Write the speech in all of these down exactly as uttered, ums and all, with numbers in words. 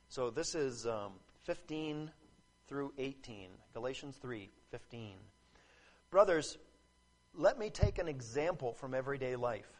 So this is um, fifteen through eighteen. Galatians three fifteen. Brothers, let me take an example from everyday life.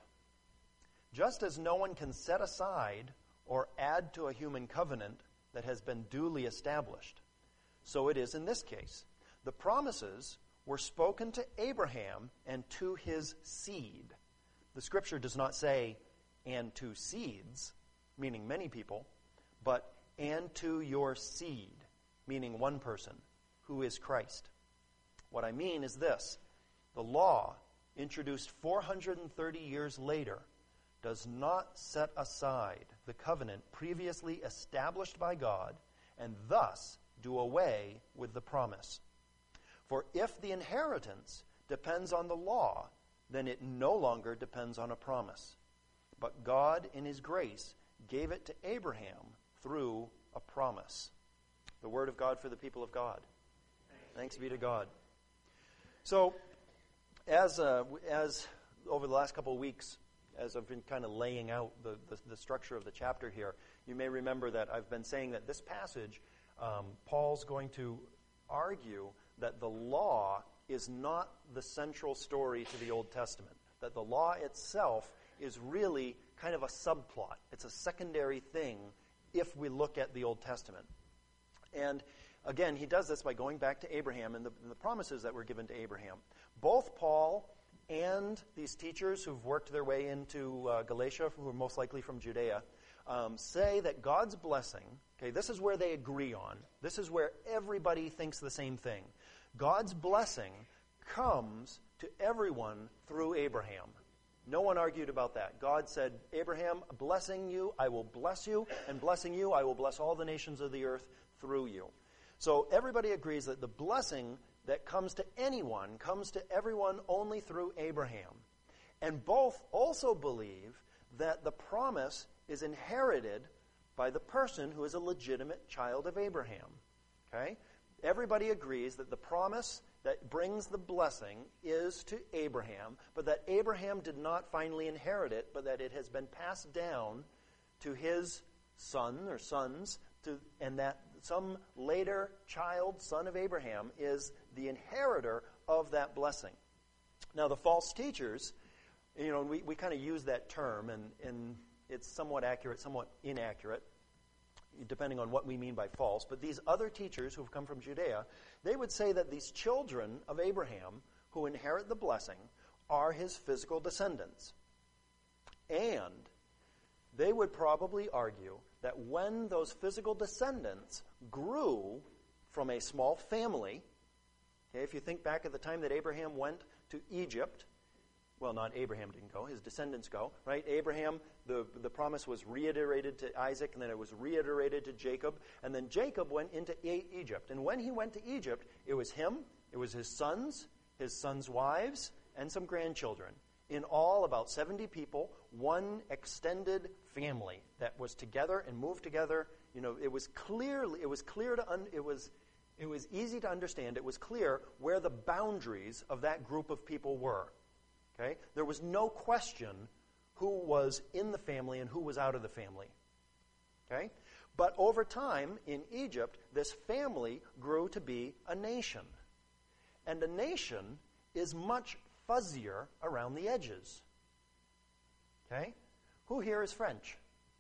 Just as no one can set aside or add to a human covenant that has been duly established, so it is in this case. The promises were spoken to Abraham and to his seed. The scripture does not say, and to seeds, meaning many people, but and to your seed, meaning one person, who is Christ. What I mean is this: the law, introduced four hundred thirty years later, does not set aside the covenant previously established by God and thus do away with the promise. For if the inheritance depends on the law, then it no longer depends on a promise. But God, in his grace, gave it to Abraham through a promise. The word of God for the people of God. Thanks be to God. So, as uh, as over the last couple of weeks, as I've been kind of laying out the, the, the structure of the chapter here, you may remember that I've been saying that this passage, um, Paul's going to argue that the law is not the central story to the Old Testament, that the law itself is really kind of a subplot. It's a secondary thing if we look at the Old Testament. And again, he does this by going back to Abraham and the, and the promises that were given to Abraham. Both Paul and these teachers who've worked their way into uh, Galatia, who are most likely from Judea, um, say that God's blessing, okay, this is where they agree on. This is where everybody thinks the same thing. God's blessing comes to everyone through Abraham. No one argued about that. God said, Abraham, blessing you, I will bless you, and blessing you, I will bless all the nations of the earth through you. So everybody agrees that the blessing that comes to anyone comes to everyone only through Abraham. And both also believe that the promise is inherited by the person who is a legitimate child of Abraham. Okay? Everybody agrees that the promise that brings the blessing is to Abraham, but that Abraham did not finally inherit it, but that it has been passed down to his son or sons, to, and that some later child, son of Abraham, is the inheritor of that blessing. Now, the false teachers, you know, we, we kind of use that term, and, and it's somewhat accurate, somewhat inaccurate, depending on what we mean by false. But these other teachers who have come from Judea, they would say that these children of Abraham who inherit the blessing are his physical descendants. And they would probably argue that when those physical descendants grew from a small family, okay, if you think back at the time that Abraham went to Egypt, well, not Abraham didn't go, his descendants go, right? Abraham, the, the promise was reiterated to Isaac, and then it was reiterated to Jacob, and then Jacob went into e- Egypt. And when he went to Egypt, it was him, it was his sons, his sons' wives, and some grandchildren. In all, about seventy people, one extended family that was together and moved together. You know, it was clearly, it was clear to, un, it was, it was easy to understand. It was clear where the boundaries of that group of people were. Okay, there was no question who was in the family and who was out of the family. Okay, but over time in Egypt, this family grew to be a nation, and a nation is much fuzzier around the edges. Okay? Who here is French?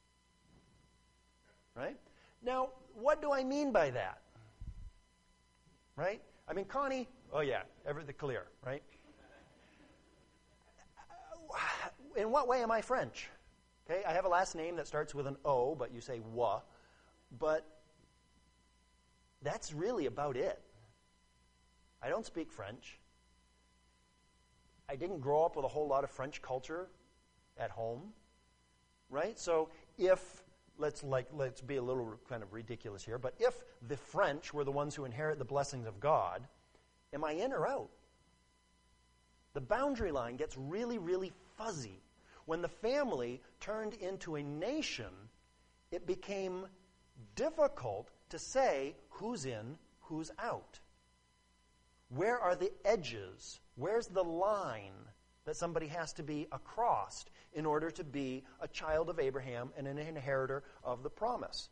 Right? Now, what do I mean by that? Right? I mean, Connie, oh yeah, everything clear, right? In what way am I French? Okay, I have a last name that starts with an O, but you say wa. But that's really about it. I don't speak French. I didn't grow up with a whole lot of French culture at home, right? So if, let's like let's be a little kind of ridiculous here, but if the French were the ones who inherit the blessings of God, am I in or out? The boundary line gets really, really fuzzy. When the family turned into a nation, it became difficult to say who's in, who's out. Where are the edges? Where's the line that somebody has to be across in order to be a child of Abraham and an inheritor of the promise?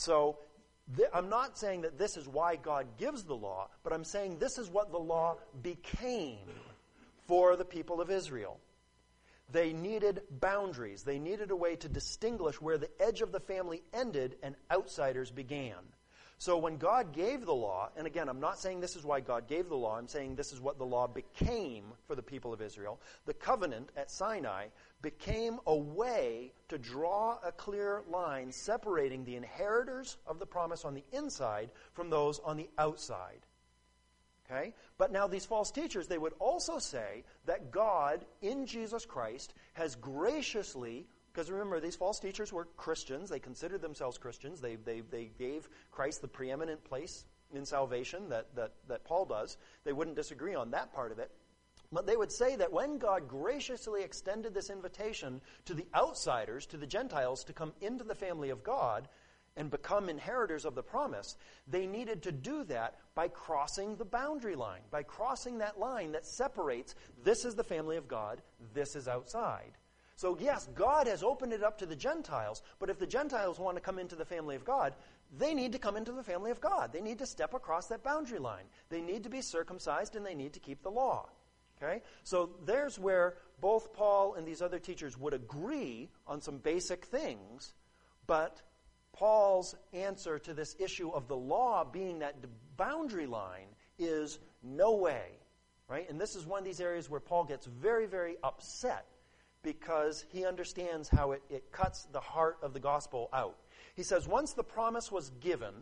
So th- I'm not saying that this is why God gives the law, but I'm saying this is what the law became for the people of Israel. They needed boundaries. They needed a way to distinguish where the edge of the family ended and outsiders began. So when God gave the law, and again, I'm not saying this is why God gave the law, I'm saying this is what the law became for the people of Israel. The covenant at Sinai became a way to draw a clear line separating the inheritors of the promise on the inside from those on the outside. Okay? But now these false teachers, they would also say that God, in Jesus Christ, has graciously, because remember, these false teachers were Christians. They considered themselves Christians. They, they, they gave Christ the preeminent place in salvation that, that, that Paul does. They wouldn't disagree on that part of it. But they would say that when God graciously extended this invitation to the outsiders, to the Gentiles, to come into the family of God and become inheritors of the promise, they needed to do that by crossing the boundary line, by crossing that line that separates this is the family of God, this is outside. So yes, God has opened it up to the Gentiles, but if the Gentiles want to come into the family of God, they need to come into the family of God. They need to step across that boundary line. They need to be circumcised and they need to keep the law. Okay? So there's where both Paul and these other teachers would agree on some basic things, but Paul's answer to this issue of the law being that boundary line is no way. Right? And this is one of these areas where Paul gets very, very upset because he understands how it, it cuts the heart of the gospel out. He says, once the promise was given,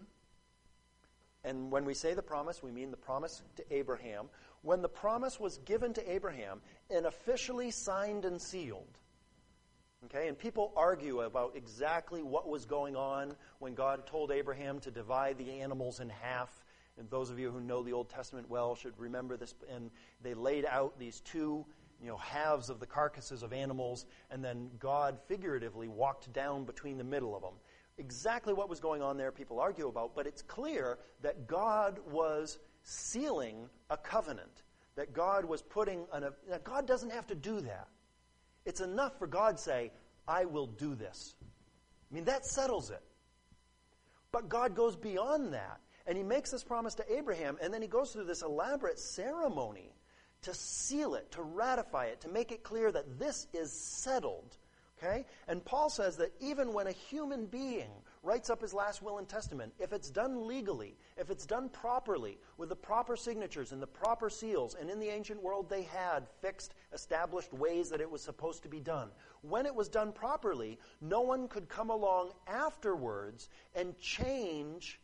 and when we say the promise, we mean the promise to Abraham. When the promise was given to Abraham and officially signed and sealed, okay, and people argue about exactly what was going on when God told Abraham to divide the animals in half. And those of you who know the Old Testament well should remember this. And they laid out these two you know, halves of the carcasses of animals, and then God figuratively walked down between the middle of them. Exactly what was going on there, people argue about, but it's clear that God was sealing a covenant, that God was putting, an, a, now God doesn't have to do that. It's enough for God to say, I will do this. I mean, that settles it. But God goes beyond that, and he makes this promise to Abraham, and then he goes through this elaborate ceremony to seal it, to ratify it, to make it clear that this is settled. Okay? And Paul says that even when a human being writes up his last will and testament, if it's done legally, if it's done properly, with the proper signatures and the proper seals, and in the ancient world they had fixed, established ways that it was supposed to be done, when it was done properly, no one could come along afterwards and change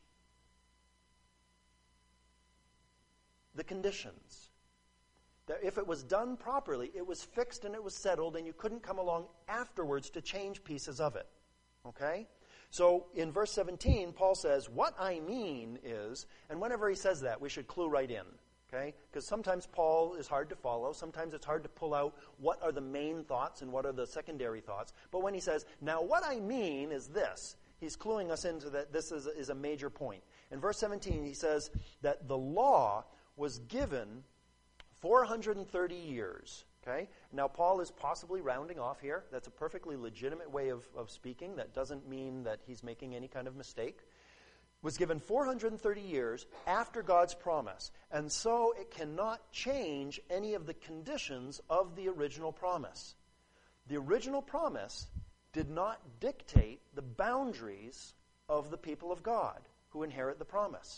the conditions. That if it was done properly, it was fixed and it was settled, and you couldn't come along afterwards to change pieces of it. Okay? So in verse seventeen, Paul says, what I mean is, and whenever he says that, we should clue right in. Okay? Because sometimes Paul is hard to follow. Sometimes it's hard to pull out what are the main thoughts and what are the secondary thoughts. But when he says, now what I mean is this, he's cluing us into that this is a, is a major point. In verse seventeen, he says that the law was given four hundred thirty years. Okay? Now, Paul is possibly rounding off here. That's a perfectly legitimate way of, of speaking. That doesn't mean that he's making any kind of mistake. Was given four hundred thirty years after God's promise. And so it cannot change any of the conditions of the original promise. The original promise did not dictate the boundaries of the people of God who inherit the promise.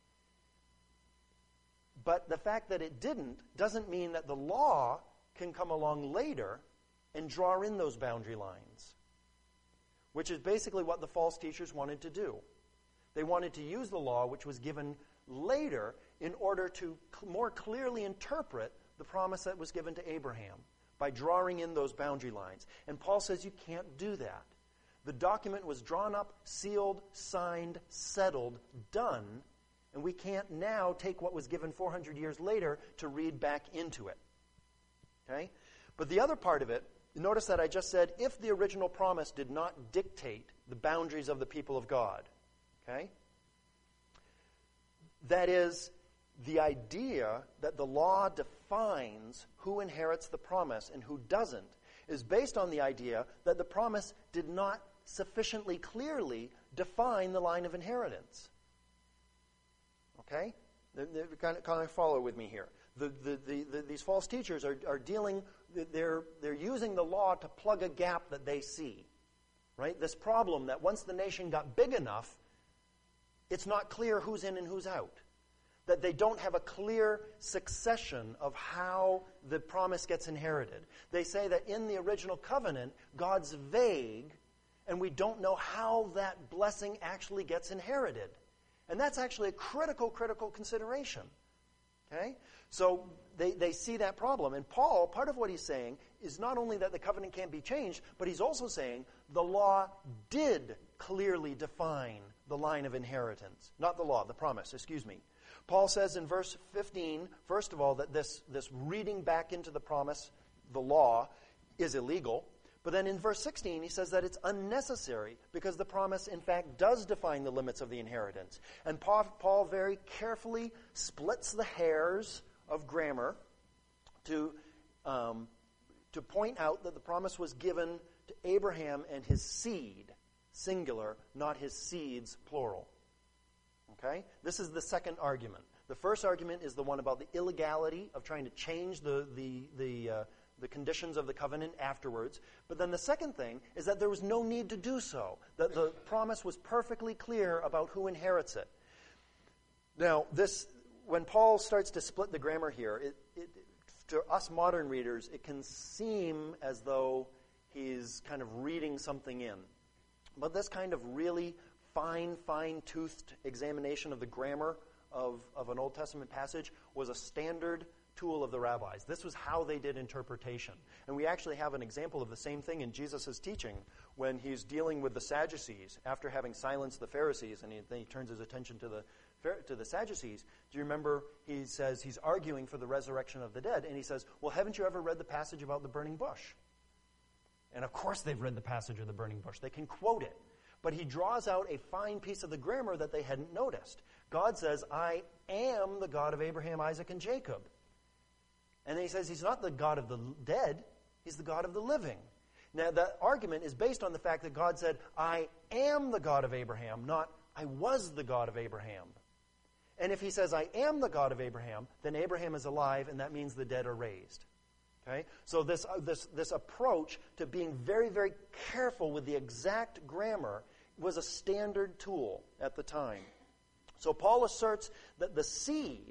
But the fact that it didn't doesn't mean that the law can come along later and draw in those boundary lines, which is basically what the false teachers wanted to do. They wanted to use the law, which was given later, in order to cl- more clearly interpret the promise that was given to Abraham by drawing in those boundary lines. And Paul says you can't do that. The document was drawn up, sealed, signed, settled, done, and we can't now take what was given four hundred years later to read back into it. Okay? But the other part of it, notice that I just said, if the original promise did not dictate the boundaries of the people of God. Okay? That is, the idea that the law defines who inherits the promise and who doesn't is based on the idea that the promise did not sufficiently clearly define the line of inheritance. Okay? Kind of, kind of follow with me here. The, the, the, the, these false teachers are, are dealing, they're, they're using the law to plug a gap that they see. Right? This problem that once the nation got big enough, it's not clear who's in and who's out. That they don't have a clear succession of how the promise gets inherited. They say that in the original covenant, God's vague, and we don't know how that blessing actually gets inherited. And that's actually a critical, critical consideration. Okay? So they, they see that problem. And Paul, part of what he's saying is not only that the covenant can't be changed, but he's also saying the law did clearly define the line of inheritance. Not the law, the promise, excuse me. Paul says in verse fifteen, first of all, that this, this reading back into the promise, the law, is illegal. But then in verse sixteen, he says that it's unnecessary because the promise, in fact, does define the limits of the inheritance. And Paul, Paul very carefully splits the hairs of grammar to, um, to point out that the promise was given to Abraham and his seed, singular, not his seeds, plural. Okay? This is the second argument. The first argument is the one about the illegality of trying to change the, the, the, uh, the conditions of the covenant afterwards. But then the second thing is that there was no need to do so, that the promise was perfectly clear about who inherits it. Now, this, when Paul starts to split the grammar here, it, it, to us modern readers, it can seem as though he's kind of reading something in. But this kind of really fine, fine-toothed examination of the grammar of, of an Old Testament passage was a standard tool of the rabbis. This was how they did interpretation. And we actually have an example of the same thing in Jesus' teaching when he's dealing with the Sadducees after having silenced the Pharisees, and he, then he turns his attention to the to the Sadducees. Do you remember he says he's arguing for the resurrection of the dead, and he says, well, haven't you ever read the passage about the burning bush? And of course they've read the passage of the burning bush. They can quote it. But he draws out a fine piece of the grammar that they hadn't noticed. God says, I am the God of Abraham, Isaac, and Jacob. And then he says he's not the God of the dead, he's the God of the living. Now, that argument is based on the fact that God said, I am the God of Abraham, not I was the God of Abraham. And if he says, I am the God of Abraham, then Abraham is alive, and that means the dead are raised. Okay? So this, uh, this, this approach to being very, very careful with the exact grammar was a standard tool at the time. So Paul asserts that the seed,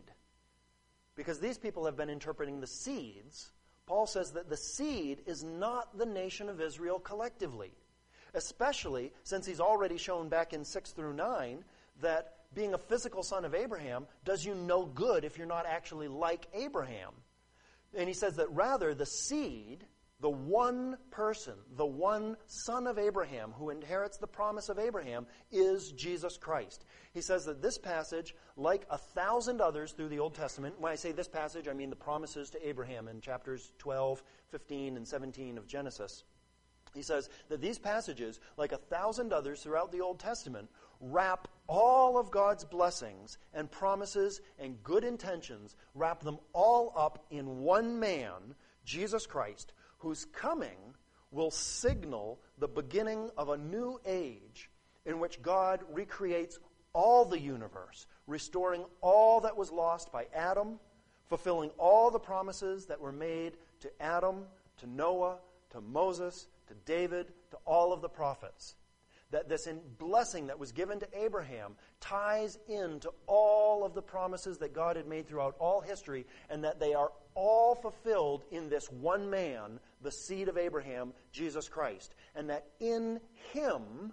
because these people have been interpreting the seeds, Paul says that the seed is not the nation of Israel collectively, especially since he's already shown back in six through nine that being a physical son of Abraham does you no good if you're not actually like Abraham. And he says that rather the seed, the one person, the one son of Abraham who inherits the promise of Abraham is Jesus Christ. He says that this passage, like a thousand others through the Old Testament, when I say this passage, I mean the promises to Abraham in chapters twelve, fifteen, and seventeen of Genesis. He says that these passages, like a thousand others throughout the Old Testament, wrap all of God's blessings and promises and good intentions, wrap them all up in one man, Jesus Christ, whose coming will signal the beginning of a new age in which God recreates all the universe, restoring all that was lost by Adam, fulfilling all the promises that were made to Adam, to Noah, to Moses, to David, to all of the prophets. That this in blessing that was given to Abraham ties into all of the promises that God had made throughout all history, and that they are all fulfilled in this one man, the seed of Abraham, Jesus Christ. And that in him,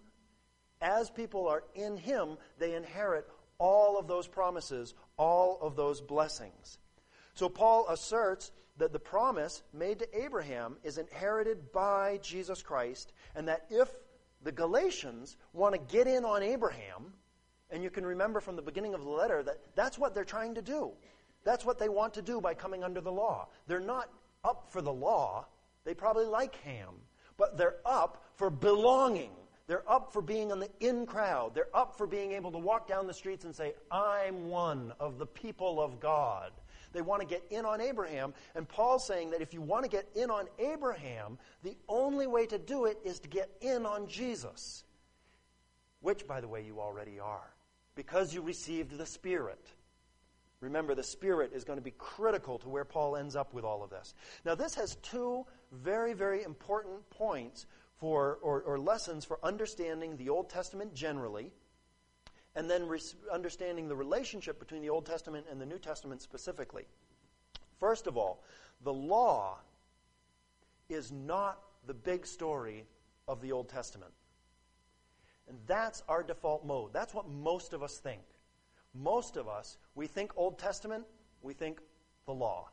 as people are in him, they inherit all of those promises, all of those blessings. So Paul asserts that the promise made to Abraham is inherited by Jesus Christ, and that if the Galatians want to get in on Abraham, and you can remember from the beginning of the letter that that's what they're trying to do. That's what they want to do by coming under the law. They're not up for the law. They probably like Ham, but they're up for belonging. They're up for being in the in crowd. They're up for being able to walk down the streets and say, I'm one of the people of God. They want to get in on Abraham, and Paul's saying that if you want to get in on Abraham, the only way to do it is to get in on Jesus. which, by the way, you already are, because you received the Spirit. Remember, the Spirit is going to be critical to where Paul ends up with all of this. Now, this has two very, very important points for, or, or lessons for understanding the Old Testament generally, and then re- understanding the relationship between the Old Testament and the New Testament specifically. First of all, the law is not the big story of the Old Testament. And that's our default mode. That's what most of us think. Most of us, we think Old Testament, we think the law.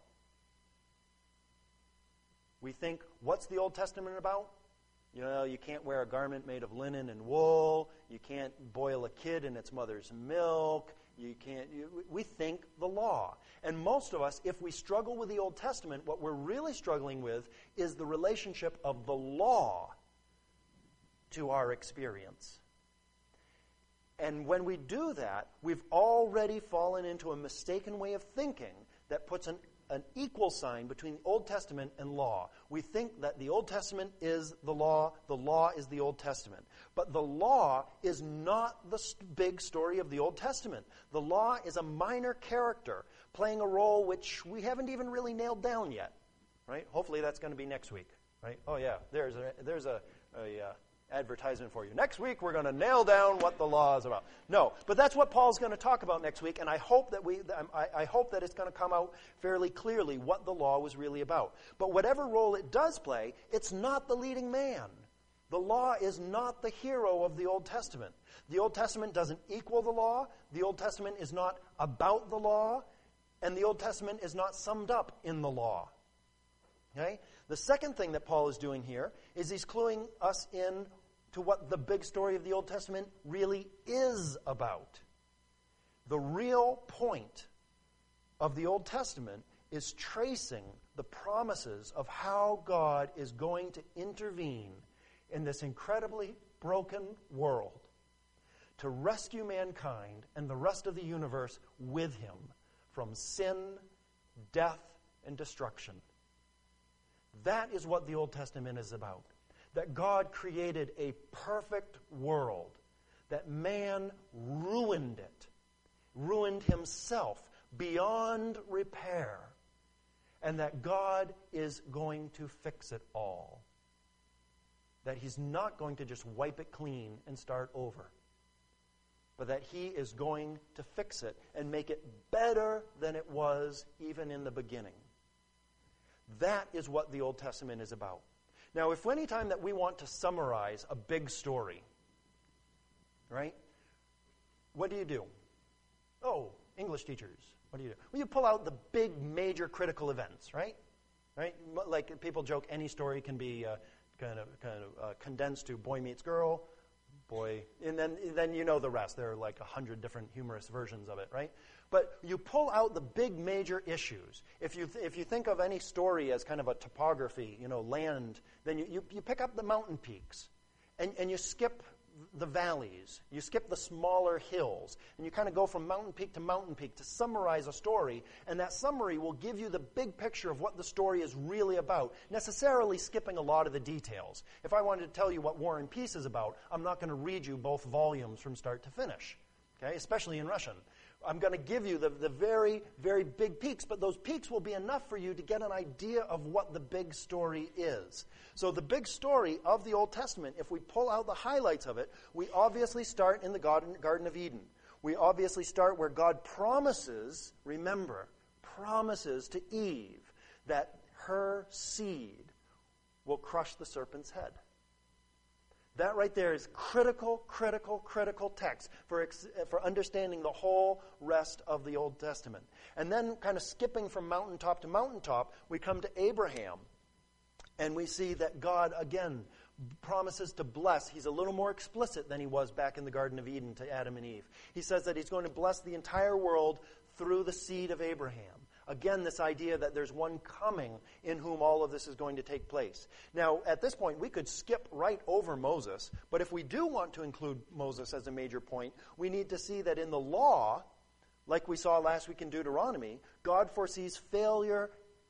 We think, what's the Old Testament about? You know, you can't wear a garment made of linen and wool. You can't boil a kid in its mother's milk. You can't. You, we think the law. And most of us, if we struggle with the Old Testament, what we're really struggling with is the relationship of the law to our experience. And when we do that, we've already fallen into a mistaken way of thinking that puts an, an equal sign between the Old Testament and law. We think that the Old Testament is the law, the law is the Old Testament. But the law is not the st- big story of the Old Testament. The law is a minor character playing a role which we haven't even really nailed down yet. Right? Hopefully that's going to be next week. Right? Oh yeah, there's a there's a, a uh, advertisement for you. Next week we're going to nail down what the law is about. No, but that's what Paul's going to talk about next week, and I hope that we I, I hope that it's going to come out fairly clearly what the law was really about. But whatever role it does play, it's not the leading man. The law is not the hero of the Old Testament. The Old Testament doesn't equal the law. The Old Testament is not about the law, and the Old Testament is not summed up in the law. Okay? The second thing that Paul is doing here is he's cluing us in to what the big story of the Old Testament really is about. The real point of the Old Testament is tracing the promises of how God is going to intervene in this incredibly broken world to rescue mankind and the rest of the universe with him from sin, death, and destruction. That is what the Old Testament is about. That God created a perfect world, that man ruined it, ruined himself beyond repair, and that God is going to fix it all. That he's not going to just wipe it clean and start over, but that he is going to fix it and make it better than it was even in the beginning. That is what the Old Testament is about. Now, if any time that we want to summarize a big story, right, what do you do? Oh, English teachers, what do you do? Well, you pull out the big major critical events, right? Right? Like people joke, any story can be uh, kind of kind of uh, condensed to boy meets girl, boy, and then then you know the rest. There are like a hundred different humorous versions of it, right? But you pull out the big major issues. If you th- if you think of any story as kind of a topography, you know, land, then you, you, you pick up the mountain peaks, and, and you skip the valleys. You skip the smaller hills, and you kind of go from mountain peak to mountain peak to summarize a story, and that summary will give you the big picture of what the story is really about, necessarily skipping a lot of the details. If I wanted to tell you what War and Peace is about, I'm not going to read you both volumes from start to finish, okay? Especially in Russian. I'm going to give you the, the very, very big peaks, but those peaks will be enough for you to get an idea of what the big story is. So the big story of the Old Testament, if we pull out the highlights of it, we obviously start in the Garden, Garden of Eden. We obviously start where God promises, remember, promises to Eve that her seed will crush the serpent's head. That right there is critical, critical, critical text for, ex- for understanding the whole rest of the Old Testament. And then kind of skipping from mountaintop to mountaintop, we come to Abraham. And we see that God, again, promises to bless. He's a little more explicit than he was back in the Garden of Eden to Adam and Eve. He says that he's going to bless the entire world through the seed of Abraham. Again, this idea that there's one coming in whom all of this is going to take place. Now, at this point, we could skip right over Moses, but if we do want to include Moses as a major point, we need to see that in the law, like we saw last week in Deuteronomy, God foresees failure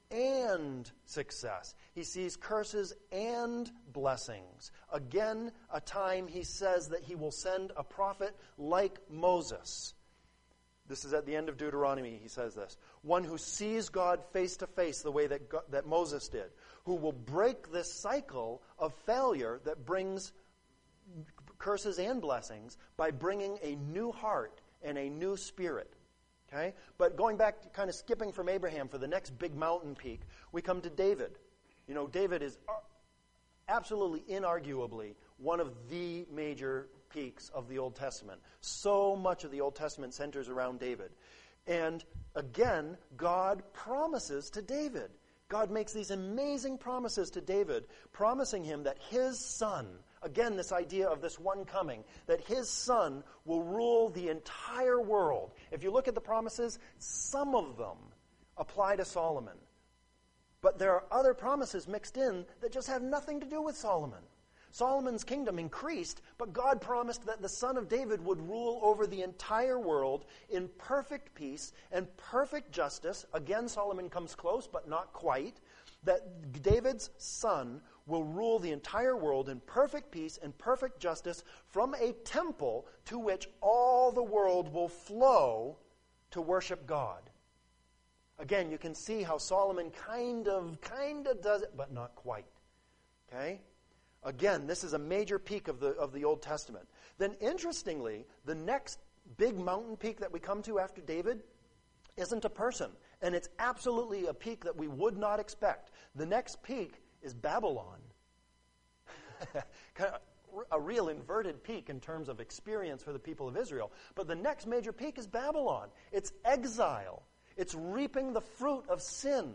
and success. He sees curses and blessings. Again, a time he says that he will send a prophet like Moses. This is at the end of Deuteronomy, he says this. One who sees God face to face the way that, God, that Moses did. Who will break this cycle of failure that brings curses and blessings by bringing a new heart and a new spirit. Okay? But going back, to kind of skipping from Abraham for the next big mountain peak, we come to David. You know, David is absolutely, inarguably, one of the major peaks of the Old Testament. So much of the Old Testament centers around David. And again, God promises to David. God makes these amazing promises to David, promising him that his son, again, this idea of this one coming, that his son will rule the entire world. If you look at the promises, some of them apply to Solomon. But there are other promises mixed in that just have nothing to do with Solomon. Solomon's kingdom increased, but God promised that the son of David would rule over the entire world in perfect peace and perfect justice. Again, Solomon comes close, but not quite. That David's son will rule the entire world in perfect peace and perfect justice from a temple to which all the world will flow to worship God. Again, you can see how Solomon kind of, kind of does it, but not quite. Okay? Again, this is a major peak of the, of the Old Testament. Then, interestingly, the next big mountain peak that we come to after David isn't a person. And it's absolutely a peak that we would not expect. The next peak is Babylon. Kind of a real inverted peak in terms of experience for the people of Israel. But the next major peak is Babylon. It's exile. It's reaping the fruit of sin.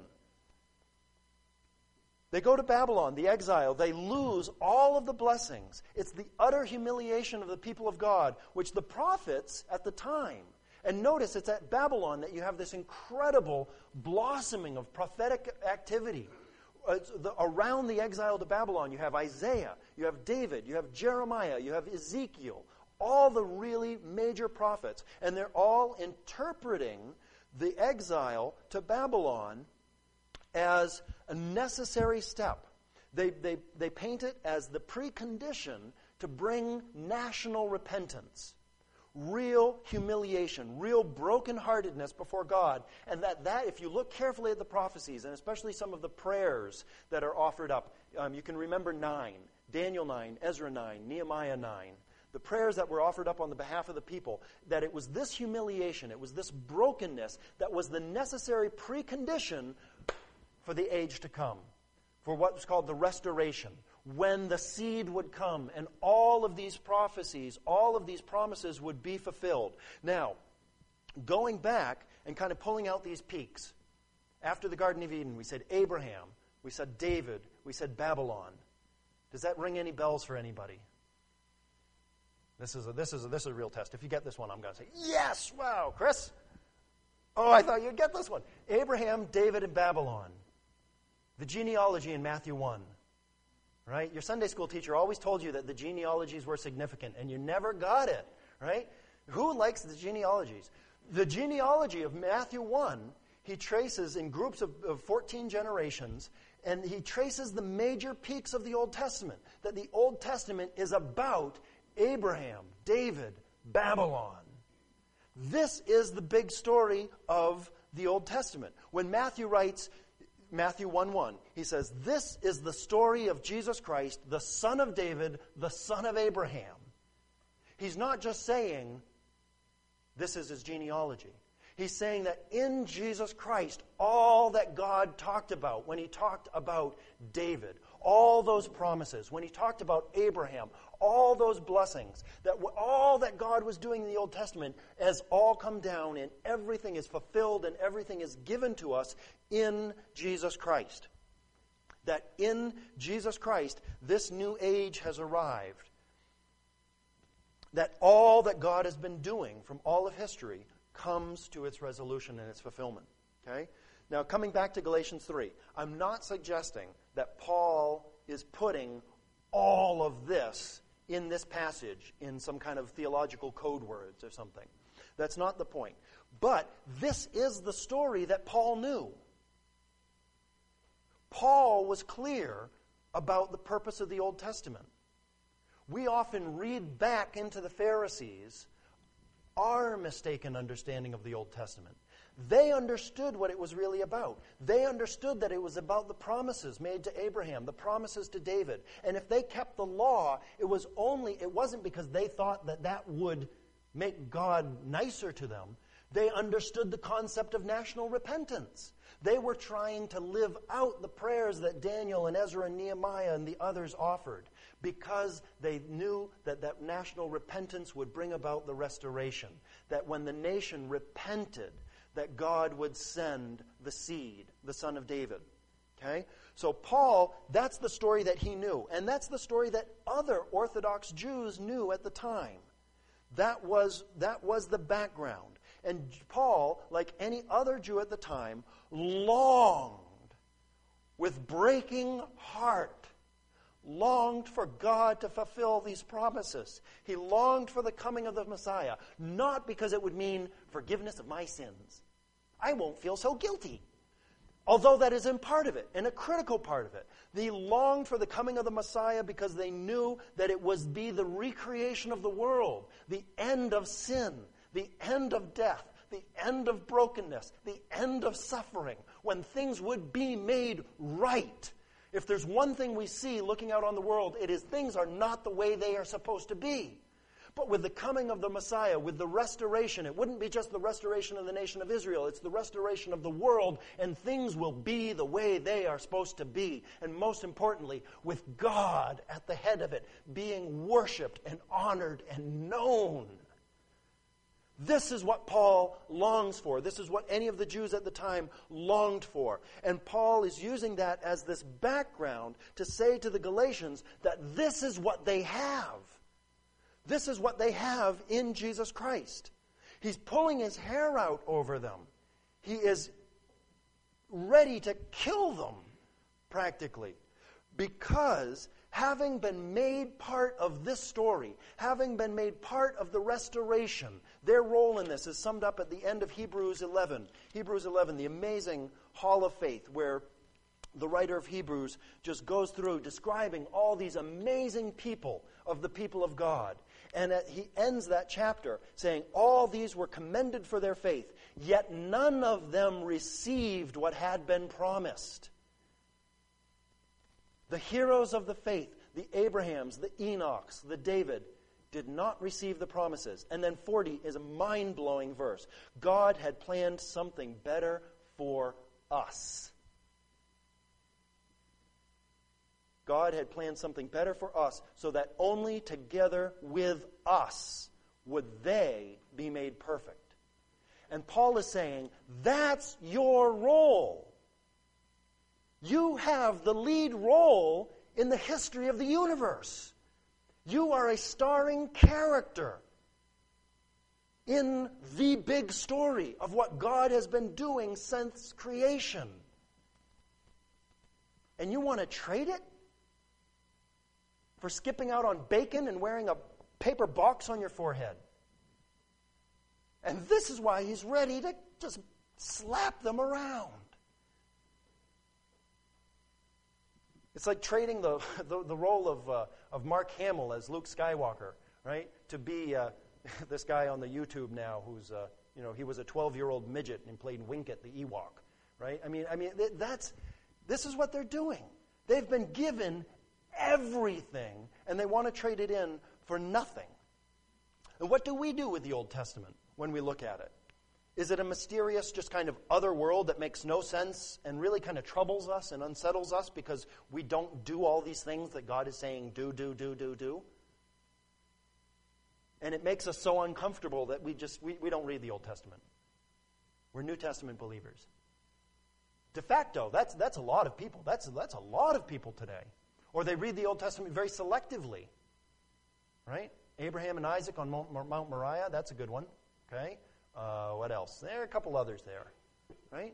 They go to Babylon, the exile. They lose all of the blessings. It's the utter humiliation of the people of God, which the prophets at the time, and notice it's at Babylon that you have this incredible blossoming of prophetic activity. Uh, the, around the exile to Babylon, you have Isaiah, you have David, you have Jeremiah, you have Ezekiel, all the really major prophets, and they're all interpreting the exile to Babylon as a necessary step. They, they, they paint it as the precondition to bring national repentance, real humiliation, real brokenheartedness before God. And that, that, if you look carefully at the prophecies, and especially some of the prayers that are offered up, um, you can remember nine, Daniel nine, Ezra nine, Nehemiah nine, the prayers that were offered up on the behalf of the people, that it was this humiliation, it was this brokenness that was the necessary precondition for the age to come, for what was called the restoration, when the seed would come and all of these prophecies, all of these promises would be fulfilled. Now, going back and kind of pulling out these peaks, after the Garden of Eden, we said Abraham, we said David, we said Babylon. Does that ring any bells for anybody? This is a, this is a, this is a real test. If you get this one, I'm going to say, yes, wow, Chris. Oh, I thought you'd get this one. Abraham, David, and Babylon. The genealogy in Matthew one, right? Your Sunday school teacher always told you that the genealogies were significant, and you never got it, right? Who likes the genealogies? The genealogy of Matthew one, he traces in groups of, of fourteen generations, and he traces the major peaks of the Old Testament, that the Old Testament is about Abraham, David, Babylon. This is the big story of the Old Testament. When Matthew writes, Matthew one one, he says, this is the story of Jesus Christ, the son of David, the son of Abraham. He's not just saying this is his genealogy. He's saying that in Jesus Christ, all that God talked about when he talked about David, all those promises, when he talked about Abraham, all those blessings, that all that God was doing in the Old Testament has all come down, and everything is fulfilled and everything is given to us in Jesus Christ. That in Jesus Christ, this new age has arrived. That all that God has been doing from all of history comes to its resolution and its fulfillment. Okay? Now, coming back to Galatians three, I'm not suggesting that Paul is putting all of this in this passage in some kind of theological code words or something. That's not the point. But this is the story that Paul knew. Paul was clear about the purpose of the Old Testament. We often read back into the Pharisees our mistaken understanding of the Old Testament. They understood what it was really about. They understood that it was about the promises made to Abraham, the promises to David. And if they kept the law, it was only, it wasn't because they thought that that would make God nicer to them. They understood the concept of national repentance. They were trying to live out the prayers that Daniel and Ezra and Nehemiah and the others offered, because they knew that that national repentance would bring about the restoration. That when the nation repented, that God would send the seed, the son of David. Okay? So Paul, that's the story that he knew. And that's the story that other Orthodox Jews knew at the time. That was, that was the background. And Paul, like any other Jew at the time, longed with breaking heart, longed for God to fulfill these promises. He longed for the coming of the Messiah, not because it would mean forgiveness of my sins. I won't feel so guilty. Although that is in part of it, and a critical part of it. They longed for the coming of the Messiah because they knew that it would be the recreation of the world, the end of sin, the end of death, the end of brokenness, the end of suffering, when things would be made right. If there's one thing we see looking out on the world, it is things are not the way they are supposed to be. But with the coming of the Messiah, with the restoration, it wouldn't be just the restoration of the nation of Israel. It's the restoration of the world, and things will be the way they are supposed to be. And most importantly, with God at the head of it, being worshipped and honored and known. This is what Paul longs for. This is what any of the Jews at the time longed for. And Paul is using that as this background to say to the Galatians that this is what they have. This is what they have in Jesus Christ. He's pulling his hair out over them. He is ready to kill them, practically. Because having been made part of this story, having been made part of the restoration, their role in this is summed up at the end of Hebrews eleven. Hebrews eleven, the amazing hall of faith, where the writer of Hebrews just goes through describing all these amazing people of the people of God. And he ends that chapter saying, all these were commended for their faith, yet none of them received what had been promised. The heroes of the faith, the Abrahams, the Enochs, the David, did not receive the promises. And then forty is a mind-blowing verse. God had planned something better for us. God had planned something better for us, so that only together with us would they be made perfect. And Paul is saying, that's your role. You have the lead role in the history of the universe. You are a starring character in the big story of what God has been doing since creation. And you want to trade it for skipping out on bacon and wearing a paper box on your forehead? And this is why he's ready to just slap them around. It's like trading the the, the role of uh, of Mark Hamill as Luke Skywalker, right? To be uh, this guy on the YouTube now who's uh, you know he was a twelve-year-old midget and played Winkett the Ewok, right? I mean I mean that's this is what they're doing. They've been given everything, and they want to trade it in for nothing. And what do we do with the Old Testament when we look at it? Is it a mysterious, just kind of other world that makes no sense and really kind of troubles us and unsettles us because we don't do all these things that God is saying do, do, do, do, do? And it makes us so uncomfortable that we just we, we don't read the Old Testament. We're New Testament believers. De facto, that's that's a lot of people. That's that's a lot of people today. Or they read the Old Testament very selectively. Right? Abraham and Isaac on Mount, Mount Moriah, that's a good one. Okay? Uh, what else? There are a couple others there. Right?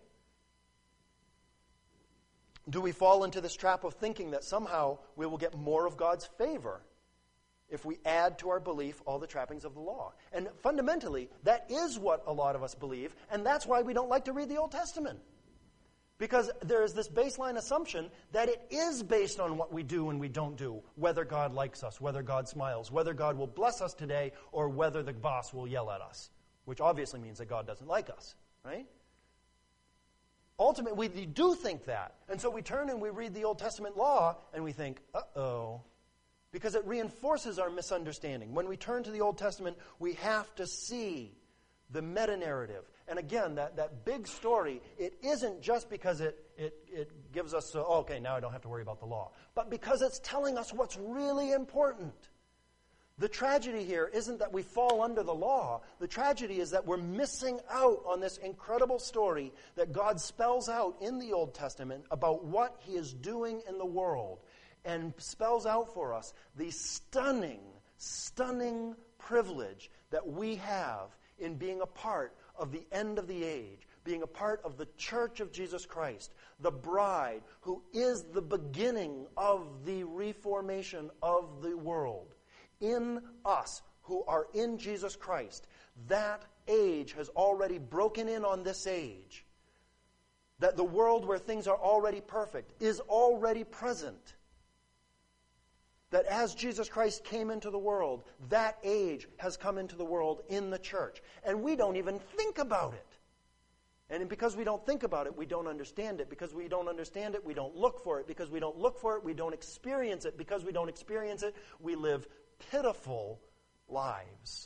Do we fall into this trap of thinking that somehow we will get more of God's favor if we add to our belief all the trappings of the law? And fundamentally, that is what a lot of us believe, and that's why we don't like to read the Old Testament. Because there is this baseline assumption that it is based on what we do and we don't do, whether God likes us, whether God smiles, whether God will bless us today, or whether the boss will yell at us, which obviously means that God doesn't like us, right? Ultimately, we do think that. And so we turn and we read the Old Testament law and we think, uh-oh, because it reinforces our misunderstanding. When we turn to the Old Testament, we have to see the meta-narrative. And again, that, that big story, it isn't just because it, it, it gives us, uh, oh, okay, now I don't have to worry about the law, but because it's telling us what's really important. The tragedy here isn't that we fall under the law. The tragedy is that we're missing out on this incredible story that God spells out in the Old Testament about what He is doing in the world, and spells out for us the stunning, stunning privilege that we have in being a part of the end of the age, being a part of the church of Jesus Christ, the bride who is the beginning of the reformation of the world. In us who are in Jesus Christ, that age has already broken in on this age. That the world where things are already perfect is already present. That as Jesus Christ came into the world, that age has come into the world in the church. And we don't even think about it. And because we don't think about it, we don't understand it. Because we don't understand it, we don't look for it. Because we don't look for it, we don't experience it. Because we don't experience it, we live pitiful lives.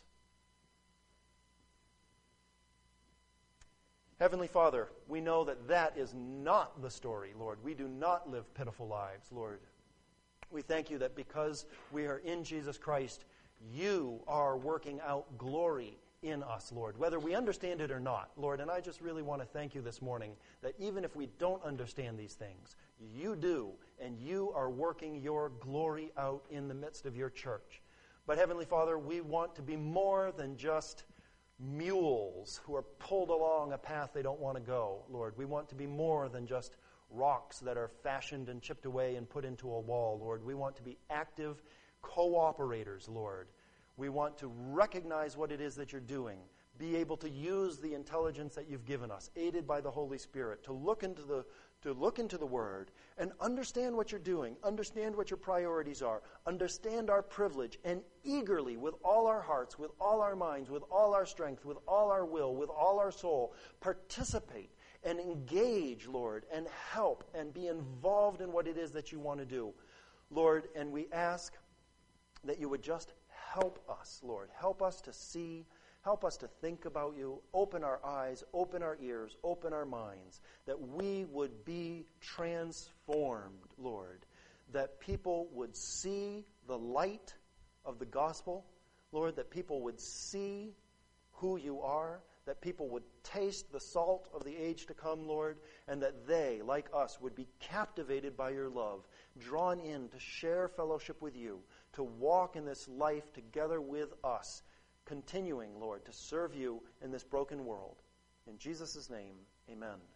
Heavenly Father, we know that that is not the story, Lord. We do not live pitiful lives, Lord. We thank you that because we are in Jesus Christ, you are working out glory in us, Lord, whether we understand it or not, Lord. And I just really want to thank you this morning that even if we don't understand these things, you do, and you are working your glory out in the midst of your church. But Heavenly Father, we want to be more than just mules who are pulled along a path they don't want to go, Lord. We want to be more than just rocks that are fashioned and chipped away and put into a wall, Lord. We want to be active cooperators, Lord. We want to recognize what it is that you're doing, be able to use the intelligence that you've given us, aided by the Holy Spirit, to look into the to look into the Word and understand what you're doing, understand what your priorities are, understand our privilege, and eagerly, with all our hearts, with all our minds, with all our strength, with all our will, with all our soul, participate and engage, Lord, and help and be involved in what it is that you want to do, Lord. And we ask that you would just help us, Lord. Help us to see, help us to think about you. Open our eyes, open our ears, open our minds, that we would be transformed, Lord. That people would see the light of the gospel, Lord, that people would see who you are, that people would taste the salt of the age to come, Lord, and that they, like us, would be captivated by your love, drawn in to share fellowship with you, to walk in this life together with us, continuing, Lord, to serve you in this broken world. In Jesus' name, amen.